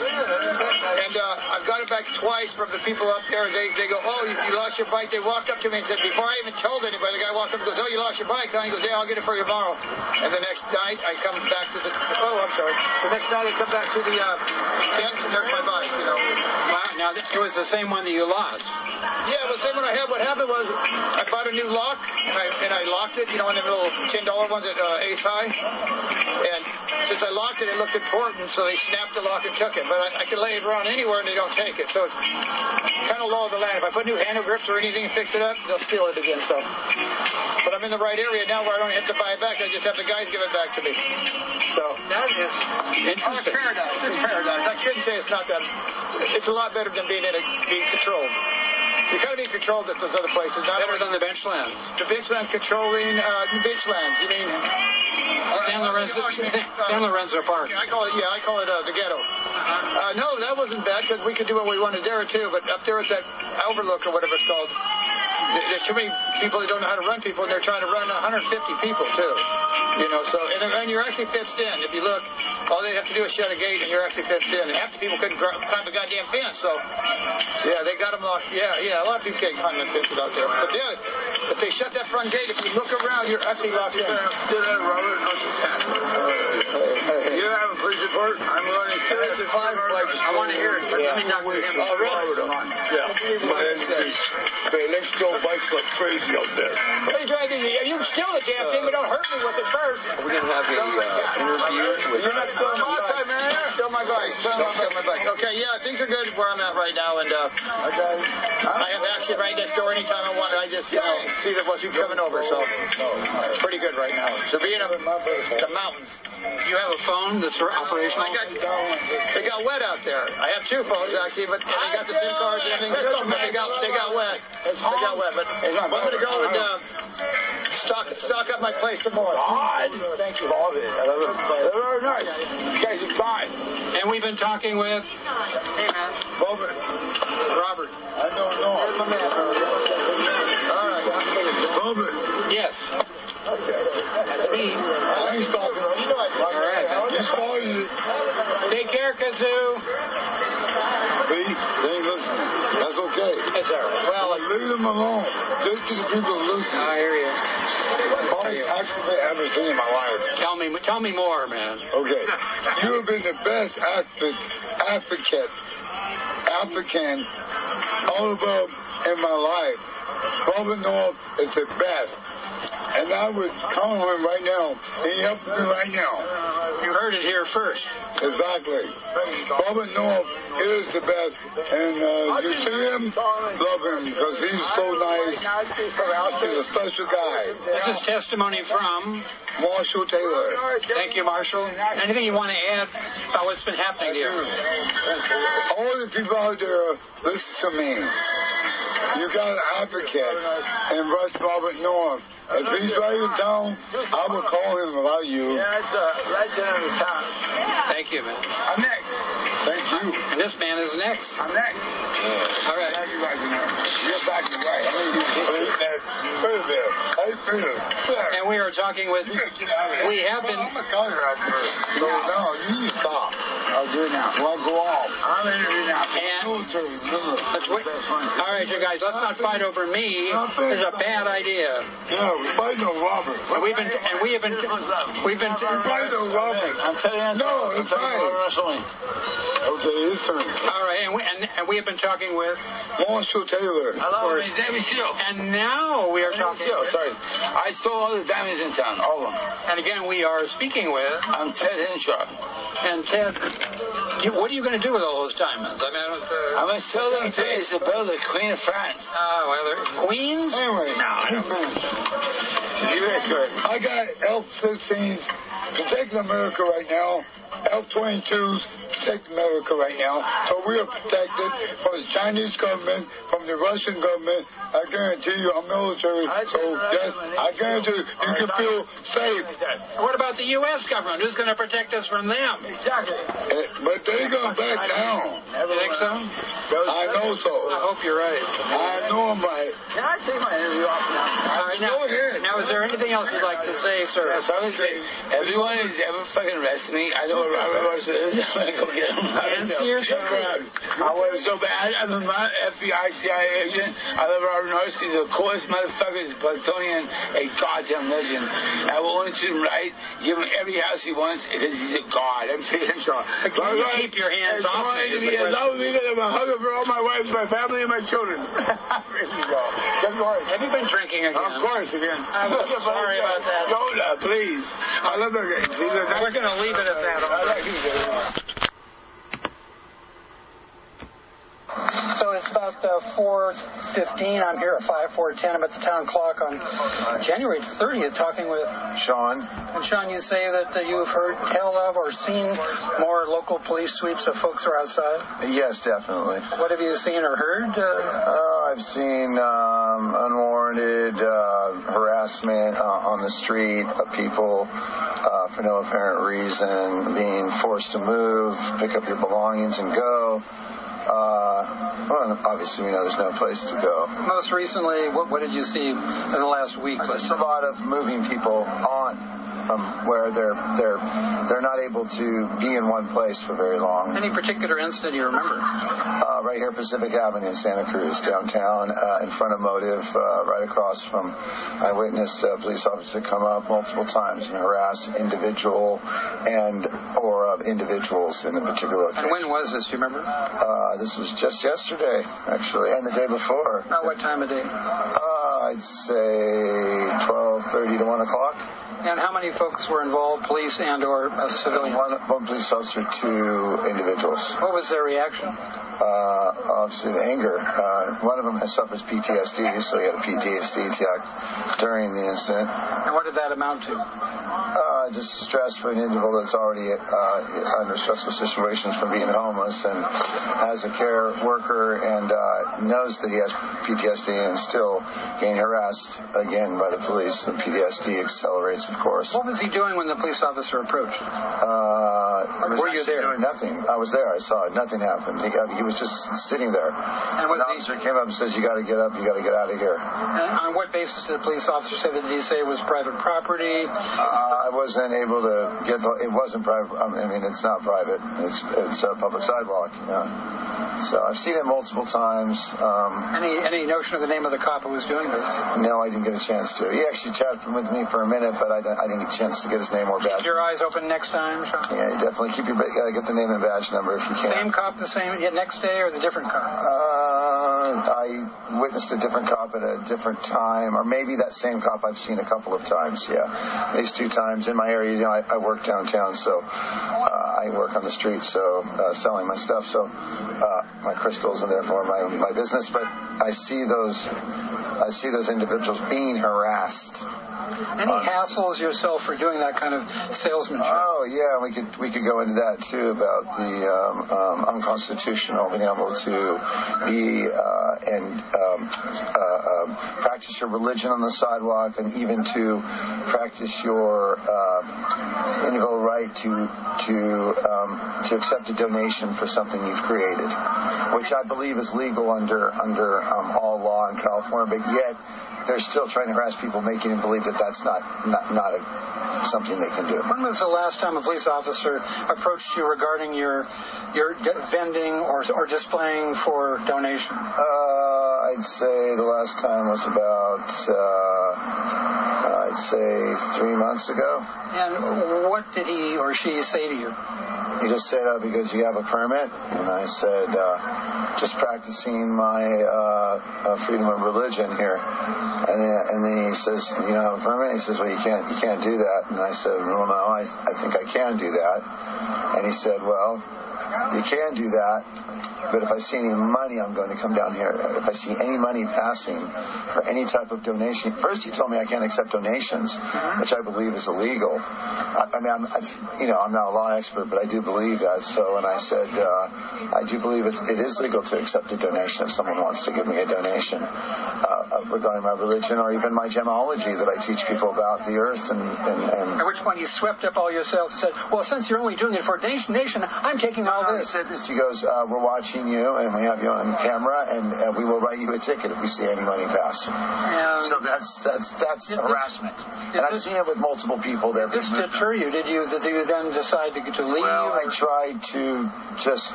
And I've got it back twice from the people up there. They go, oh, you lost your bike. They walked up to me and said, before I even told anybody, the guy walked up and goes, oh, you lost your bike. And he goes, yeah, I'll get it for you tomorrow. And the next night I come back to the, I'm sorry. The next night I come back to the tent and there's my bike, Wow, now it was the same one that you lost. Yeah, it was the same one I had. What happened was I bought a new lock and I locked it, one of them little $10 ones at Ace High. And since I locked it, it looked important, so they snapped the lock and took it. But I could lay it around anywhere and they don't take it. So it's kind of law of the land. If I put new handle grips or anything and fix it up, they'll steal it again. So, but I'm in the right area now where I don't have to buy it back. I just have the guys give it back to me. So that is interesting. It's paradise. It's paradise. I shouldn't say it's not that. It's a lot better than being controlled. You're kind of being controlled at those other places. Better than the Benchlands. The Benchlands controlling the Benchlands. You mean San Lorenzo Park? I call it the ghetto. No, that wasn't bad because we could do what we wanted there too. But up there at that overlook or whatever it's called, there's too many people that don't know how to run people, and they're trying to run 150 people too. So and you're actually fenced in. If you look, all they have to do is shut a gate, and you're actually fenced in. And half the people couldn't climb a goddamn fence. So yeah, they got them locked. Yeah, a lot of people can't climb that fence out there. But yeah, if they shut that front gate, if you look around, you're actually locked in. Robert, you have a police report? I'm running 5 flags. I want to hear it. Let me talk to him. Oh, really? They next door bikes like crazy out there. What are you driving? You steal the damn thing, but don't hurt me with it first. We're going to have an interview with... You're not stealing my bike, man. Steal my bike. Steal my bike. Okay, yeah, things are good where I'm at right now, and I have action right next door anytime I want it. I just, see what's coming over, so it's pretty good right now. So being up in the mountains. You have a phone that's operational? They got wet out there. I have 2 phones, actually, but they got the SIM cards and everything. They got wet. They got wet, but I'm going to go and stock up my place some more. Thank you. Love it. They're very nice. You guys are fine. And we've been talking with... Hey, man. Robert. I don't know. Here's my man. All right. Robert. Yes. Okay. That's me. He's talking. All right. Take care, Kazoo. Hey, listen. That's okay. That's all right. Well, leave them alone. Just to the people who listen. I hear you. Actually, I haven't seen in my life. Tell me more, man. Okay. You have been the best African all about in my life. Robert North is the best. and I would call him right now. He helped me right now. You heard it here first. Exactly. Robert North is the best, and you see him, love him, because he's so nice. He's a special guy. This is testimony from Marshall Taylor. Thank you, Marshall. Anything you want to add about what's been happening here? All the people out there, listen to me. You got an advocate in Russ Robert North. If he's right in town, I will call him about you. Yeah, it's right there in the town. Thank you, man. I'm next. Thank you. And this man is next. I'm next. All right. You guys are next. You're back to right. And we are talking with. We have been. I'm a contractor. No, you stop. I'll do it now. Well, go off. I'm interviewing now. Let's wait. All right, you guys. Let's not fight over me. It's a bad idea. Yeah, we're fighting over Robert. And we have been. Fighting over Robert. I'm telling you. No, it's fine. Wrestling. Okay, his turn. All right, and we have been talking with Marshall Taylor. Hello, my name is Seal. And now we are talking. Sorry, I stole all the diamonds in town, all of them. And again, we are speaking with. I'm Ted Henshaw. And Ted, what are you going to do with all those diamonds? I mean, I'm going to sell them to Isabel, the Queen of France. Well, they're queens? Anyway, I got F-16s protecting America right now. F-22s protect America right now. So we are protected from the Chinese government, from the Russian government. I guarantee you, I'm military. So, yes, I guarantee you, you can feel safe. What about the U.S. government? Who's going to protect us from them? Exactly. But they're going to back down. You think so? I know so. I hope you're right. I know I'm right. Can I take my interview off now? All right, now, is there anything else you'd like to say, sir? Yes, I would say, everyone who's ever fucking arrested me, I know where Robert Marshall is. I'm going to go get him. I was so bad. I'm a FBI, CIA agent. I love Robert Marshall. He's the coolest motherfucker. He's a plutonian, a goddamn legend. I will only treat him right, give him every house he wants, because he's a god. I'm saying so. Can you keep your hands off me? He loves me because I'm a hugger for all my wife, my family, and my children. Have you been drinking again? Of course, again. I'm sorry about that. Yoda, please. I love that game. We're going to leave it at that. I like you very much. So it's about 4:15. I'm here at 4:10. I'm at the town clock on January 30th talking with Sean. And Sean, you say that you've heard tell of or seen more local police sweeps of folks who are outside? Yes, definitely. What have you seen or heard? I've seen unwarranted harassment on the street of people for no apparent reason, being forced to move, pick up your belongings and go. Well, obviously we know there's no place to go. Most recently, what did you see in the last week? Just a lot of moving people on from where they're not able to be in one place for very long. Any particular incident you remember? Right here, Pacific Avenue in Santa Cruz, downtown, in front of Motive, right across from. I witnessed a police officer come up multiple times and harass individual or individuals in a particular occasion. And when was this? Do you remember? This was just yesterday, actually, and the day before. What time of day? I'd say 12:30 to 1 o'clock. And how many folks were involved, police and or civilians? One police officer, 2 individuals. What was their reaction? Obviously, anger. One of them has suffers PTSD, so he had a PTSD attack during the incident. And what did that amount to? Just stress for an individual that's already under stressful situations from being homeless and has a care worker and knows that he has PTSD and still getting harassed again by the police. The PTSD accelerates, of course. What was he doing when the police officer approached? Were you there? Doing nothing. I was there. I saw it. Nothing happened. He was just sitting there. And the officer came up and says, "You got to get up. You got to get out of here." And on what basis did the police officer say that? Did he say it was private property? I wasn't able to get. It wasn't private. I mean, it's not private. It's a public sidewalk. Yeah. So I've seen it multiple times. Any notion of the name of the cop who was doing this? No, I didn't get a chance to. He actually chatted with me for a minute, but I didn't get a chance to get his name or badge. Keep your eyes open next time, Sean? Yeah, you definitely keep your. Get the name and badge number if you can. Same cop, the same next day, or the different cop? I witnessed a different cop at a different time, or maybe that same cop I've seen a couple of times. Yeah, these 2 times in my area. I work downtown, so I work on the street, so selling my stuff, so my crystals, and therefore my business. But I see those individuals being harassed. Any hassles yourself for doing that kind of salesmanship? Oh yeah, we could go into that too, about the unconstitutional, being able to be and practice your religion on the sidewalk, and even to practice your individual right to accept a donation for something you've created, which I believe is legal under all law in California, but yet they're still trying to harass people, making them believe that that's not something they can do. When was the last time a police officer approached you regarding your vending or displaying for donation? I'd say the last time was about, I'd say 3 months ago. And what did he or she say to you? He just said, because you have a permit? And I said, just practicing my freedom of religion here. And then he says, you don't have a permit? He says, well, you can't do that. And I said, well, no, I think I can do that. And he said, well, you can do that, but if I see any money, I'm going to come down here. If I see any money passing for any type of donation, first he told me I can't accept donations, which I believe is illegal. I'm not a law expert, but I do believe that. So, and I said, I do believe it is legal to accept a donation if someone wants to give me a donation regarding my religion or even my gemology that I teach people about the earth. And at which point you swept up all yourself and said, well, since you're only doing it for a donation, I'm taking all this. He said this. He goes, we're watching you, and we have you on camera, and we will write you a ticket if we see any money pass. So that's harassment. And I've seen it with multiple people there. Did this deter you? Did you then decide to leave? Well, I tried to just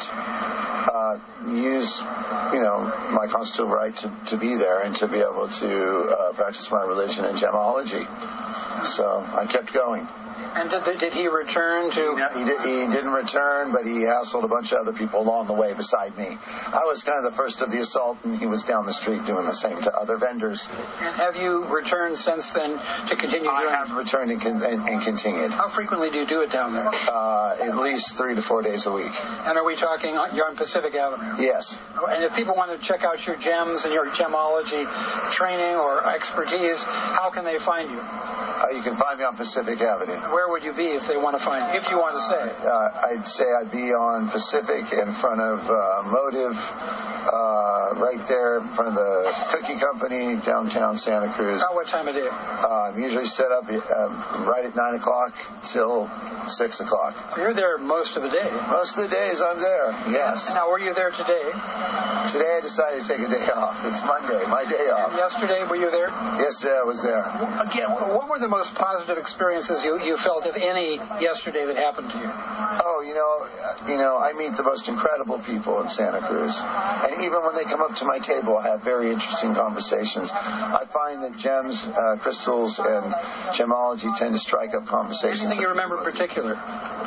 use, my constitutional right to be there and to be able to practice my religion and gemology. So I kept going. And did he return to? He didn't return, but he hassled a bunch of other people along the way beside me. I was kind of the first of the assault, and he was down the street doing the same to other vendors. And have you returned since then to continue doing it? I have returned and continued. How frequently do you do it down there? At least 3 to 4 days a week. And are we talking, you're on Pacific Avenue? Yes. And if people want to check out your gems and your gemology training or expertise, how can they find you? You can find me on Pacific Avenue. Where would you be if they want to find you, if you want to say? I'd say I'd be on Pacific in front of Motive, right there in front of the cookie company, downtown Santa Cruz. About what time of day? I'm usually set up right at 9 o'clock till 6 o'clock. So you're there most of the day? Most of the days I'm there, yes. Now, were you there today? Today I decided to take a day off. It's Monday, my day off. And yesterday, were you there? Yesterday I was there. Again, what were the most positive experiences you felt, if any, yesterday that happened to you? Oh, I meet the most incredible people in Santa Cruz. And even when they come up to my table, I have very interesting conversations. I find that gems, crystals, and gemology tend to strike up conversations. Anything you remember in particular?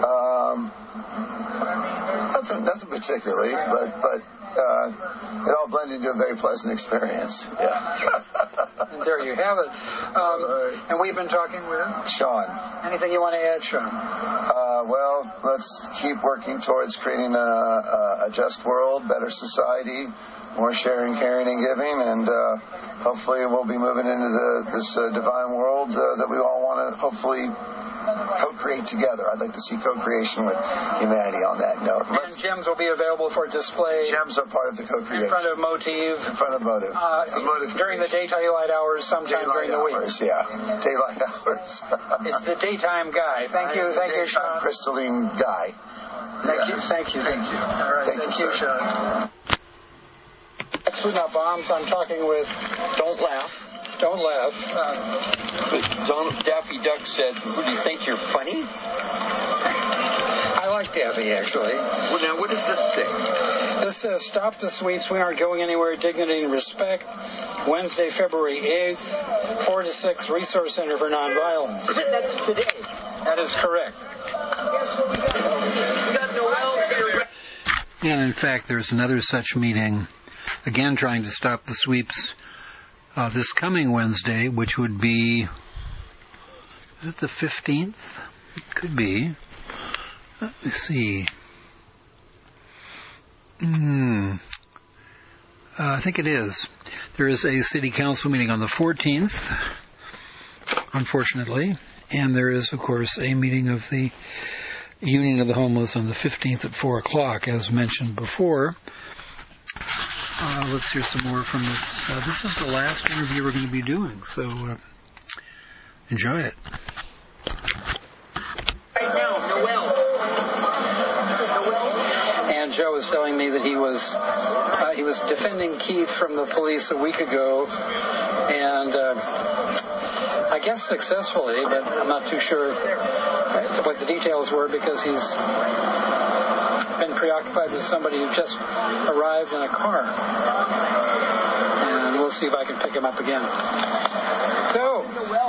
Nothing particularly, but it all blended into a very pleasant experience. Yeah. And there you have it. And we've been talking with Sean. Anything you want to add, Sean? Well, let's keep working towards creating a just world, better society, more sharing, caring, and giving, and hopefully we'll be moving into this divine world that we all want to hopefully co-create together. I'd like to see co-creation with humanity on that note. And gems will be available for display. Gems are part of the co-creation. In front of Motive. In front of Motive. During the daylight hours, sometime during the week. Yeah, daylight hours. It's the daytime guy. Thank you, Sean. Crystalline guy. Thank you. All right, thank you, Sean. Food Not Bombs. I'm talking with. Don't laugh. Daffy Duck said, "Do you think you're funny?" I like Daffy, actually. Well, now, what does this say? This says, "Stop the sweeps. We aren't going anywhere. Dignity and respect. Wednesday, February 8th, 4 to 6, Resource Center for Nonviolence." That's today. That is correct. And in fact, there's another such meeting again trying to stop the sweeps this coming Wednesday, which would be, is it the 15th? It could be. Let me see. I think it is. There is a city council meeting on the 14th, unfortunately, and there is, of course, a meeting of the Union of the Homeless on the 15th at 4 o'clock, as mentioned before. Let's hear some more from this. This is the last interview we're going to be doing, so enjoy it. Right now, Noel. And Joe was telling me that he was defending Keith from the police a week ago, and I guess successfully, but I'm not too sure what the details were because he's been preoccupied with somebody who just arrived in a car. And we'll see if I can pick him up again. So,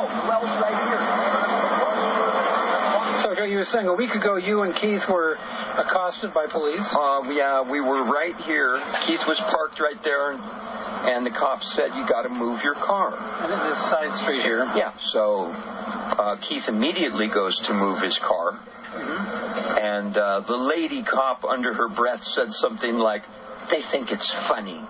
Joe, you were saying a week ago you and Keith were accosted by police? Yeah, we were right here. Keith was parked right there, and the cops said, you got to move your car. And in this side street here. Yeah, so Keith immediately goes to move his car. Mm-hmm. And the lady cop, under her breath, said something like, they think it's funny.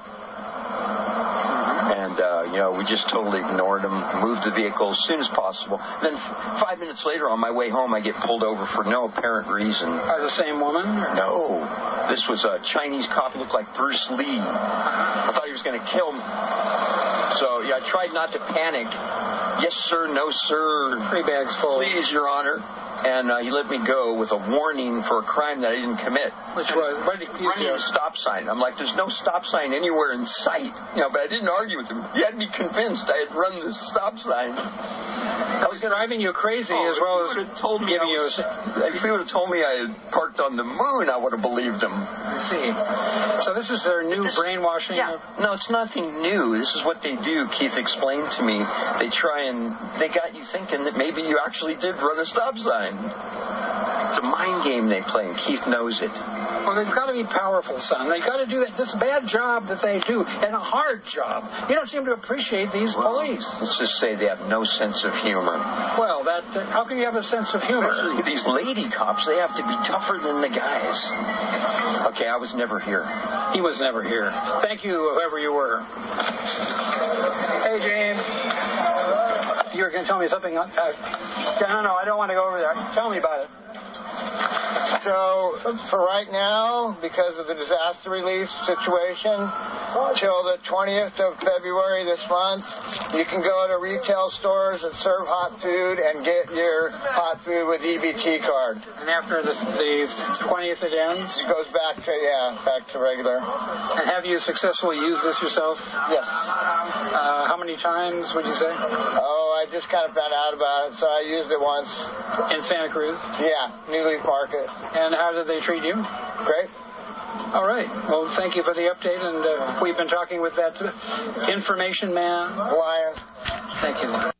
And, we just totally ignored him, moved the vehicle as soon as possible. Then 5 minutes later, on my way home, I get pulled over for no apparent reason. By the same woman? No. This was a Chinese cop who looked like Bruce Lee. I thought he was going to kill me. So, I tried not to panic. Yes, sir. No, sir. 3 bags full. Please, Your Honor. And he let me go with a warning for a crime that I didn't commit. Which was? What did he accuse you of? Running a stop sign. I'm like, there's no stop sign anywhere in sight. But I didn't argue with him. He had me convinced I had run the stop sign. I was driving you crazy as well as giving you a... If he would have told me I had parked on the moon, I would have believed him. I see. So this is their new brainwashing? Yeah. No, it's nothing new. This is what they do. Keith explained to me. They got you thinking that maybe you actually did run a stop sign. It's a mind game they play, and Keith knows it. Well, they've got to be powerful, son. They've got to do this bad job that they do, and a hard job. You don't seem to appreciate these police. Let's just say they have no sense of humor. Well, how can you have a sense of humor? Especially these lady cops, they have to be tougher than the guys. Okay, I was never here. He was never here. Thank you, whoever you were. Hey, James. You were going to tell me something. No, I don't want to go over there. Tell me about it. So, for right now, because of the disaster relief situation, till the 20th of February this month, you can go to retail stores that serve hot food and get your hot food with EBT card. And after the 20th it ends? It goes back to regular. And have you successfully used this yourself? Yes. How many times would you say? I just kind of found out about it, so I used it once. In Santa Cruz? Yeah, New Leaf Market. And how did they treat you? Great. All right. Well, thank you for the update, and we've been talking with that information man. Lion. Thank you.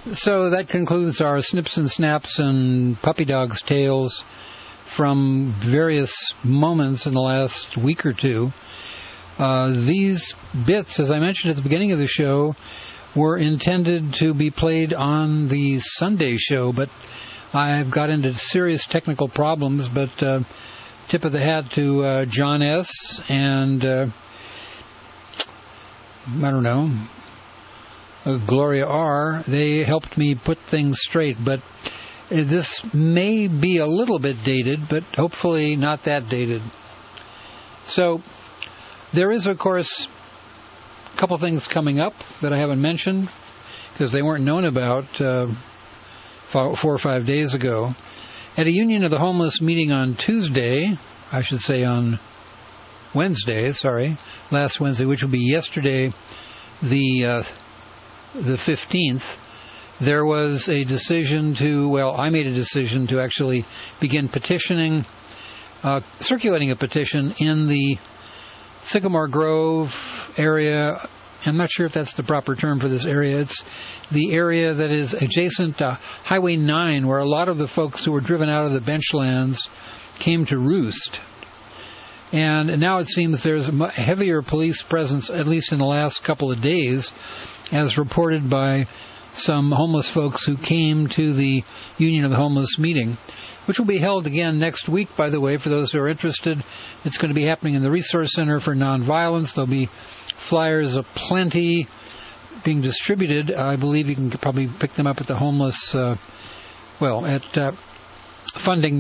So that concludes our snips and snaps and puppy dogs tales from various moments in the last week or two. These bits, as I mentioned at the beginning of the show, were intended to be played on the Sunday show, but I've got into serious technical problems. But tip of the hat to John S. and I don't know, Gloria R. They helped me put things straight, but this may be a little bit dated, but hopefully not that dated. So there is, of course, a couple things coming up that I haven't mentioned because they weren't known about 4 or 5 days ago. At a Union of the Homeless meeting on Tuesday, I should say on Wednesday, last Wednesday, which will be yesterday, the 15th, there was a decision I made a decision to actually begin petitioning, circulating a petition in the Sycamore Grove area. I'm not sure if that's the proper term for this area. It's the area that is adjacent to Highway 9, where a lot of the folks who were driven out of the benchlands came to roost. And now it seems there's a heavier police presence, at least in the last couple of days, as reported by some homeless folks who came to the Union of the Homeless meeting, which will be held again next week, by the way, for those who are interested. It's going to be happening in the Resource Center for Nonviolence. There'll be flyers aplenty being distributed. I believe you can probably pick them up at the homeless, at funding